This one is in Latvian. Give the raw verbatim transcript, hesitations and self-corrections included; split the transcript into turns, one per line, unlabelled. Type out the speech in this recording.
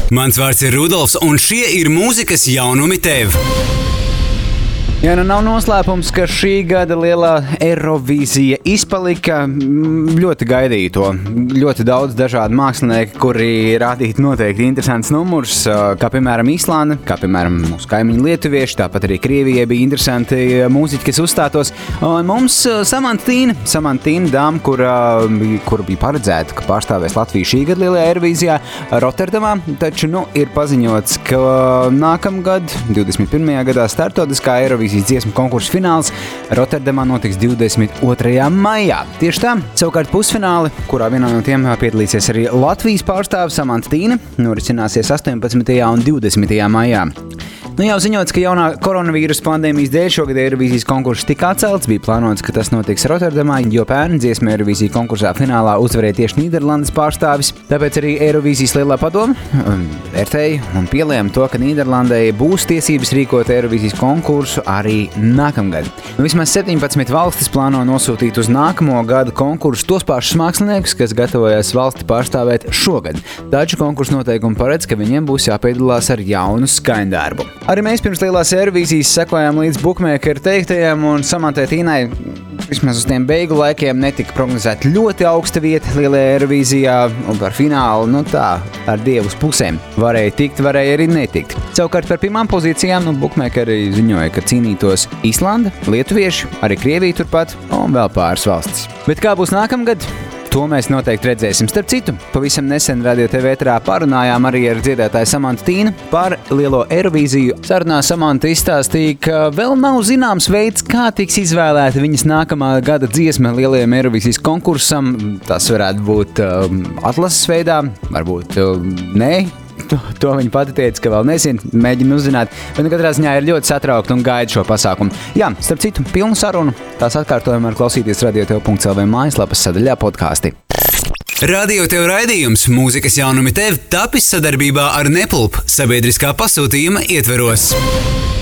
Mans vārds ir Rudolfs, un šie ir mūzikas jaunumi tev.
Jā, nu nav noslēpums, ka šī gada lielā Eirovīzija izpalika ļoti gaidīto. Ļoti daudz dažādu mākslinieku, kuri rādītu noteikti interesants numurs, kā piemēram Islanda, kā piemēram mūsu kaimiņi lietuvieši, tāpat arī Krievijai bija interesanti mūziķi, kas uzstātos. Un mums Samanta Tīna, Samanta Tīna dāma, kura, kura bija paredzēta, ka pārstāvēs Latviju šī gada lielajā Eirovīzijā Rotterdamā, taču nu ir paziņots, ka nākamgad, divdesmit pirmajā gadā startautiskā Eirovīzija dziesmu konkursu fināls Rotterdamā notiks divdesmit otrajā maijā. Tieši tā, savukārt pusfināli, kurā vienā no tiem piedalīsies arī Latvijas pārstāve Samanta Tīna, norisināsies astoņpadsmitajā un divdesmitajā maijā. Nu jau ziņots, ka jaunā koronavīrusa pandēmijas dēļ šogad Eirovīzijas konkurss tika atcelts, bija plānots, ka tas notiks Rotterdamā, jo pērn dziesmu Eirovīzija konkursā finālā uzvarēja tieši Nīderlandes pārstāvis. Tāpēc arī Eirovīzijas lielā padome vērtēja un pielēma to, ka Nīderlandei būs tiesības rīkot Eirovīzijas konkursu arī nākamgad. Nu, vismaz septiņpadsmit valstis plāno nosūtīt uz nākamo gadu konkursu tos pašus māksliniekus, kas gatavojas valsti pārstāvēt šogad. Taču konkursu noteikumi paredz, ka viņiem būs jāpiedalās ar jaunu skaņdarbu. Arī mēs pirms lielās Eirovīzijas sekojām līdz bookmakeru teiktajiem, un Samantai Tīnai vismaz uz tiem beigu laikiem netika prognozēta ļoti augsta vieta lielajā Eirovīzijā, un par finālu, nu tā, ar dievus pusēm. Varēja tikt, varēja arī netikt. Savukārt par pirmām pozīcijām, nu bookmakeri ziņoja, ka cīnītos Islanda, lietuvieši, arī Krievija turpat, un vēl pāris valstis. Bet kā būs nākamgad? To mēs noteikti redzēsim. Starp citu, pavisam nesen Radio T V ēterā parunājām arī ar dziedātāju Samantu Tīnu par lielo Eirovīziju. Sarunā Samanta izstāstīja, ka vēl nav zināms veids, kā tiks izvēlēta viņas nākamā gada dziesma lielajam Eirovīzijas konkursam. Tas varētu būt um, atlases veidā, varbūt um, nē. To, to viņa pati teica, ka vēl nezina, mēģina uzzināt, bet nu katrā ziņā ir ļoti satraukta un gaida šo pasākumu. Jā, starp citu, pilnu sarunu tās atkārtojam var klausīties radio t v punkts l v mājaslapas sadaļā podkāsti.
Radio Tev raidījums Mūzikas jaunumi tev tapis sadarbībā ar Nepulp sabiedriskā pasūtījuma ietveros.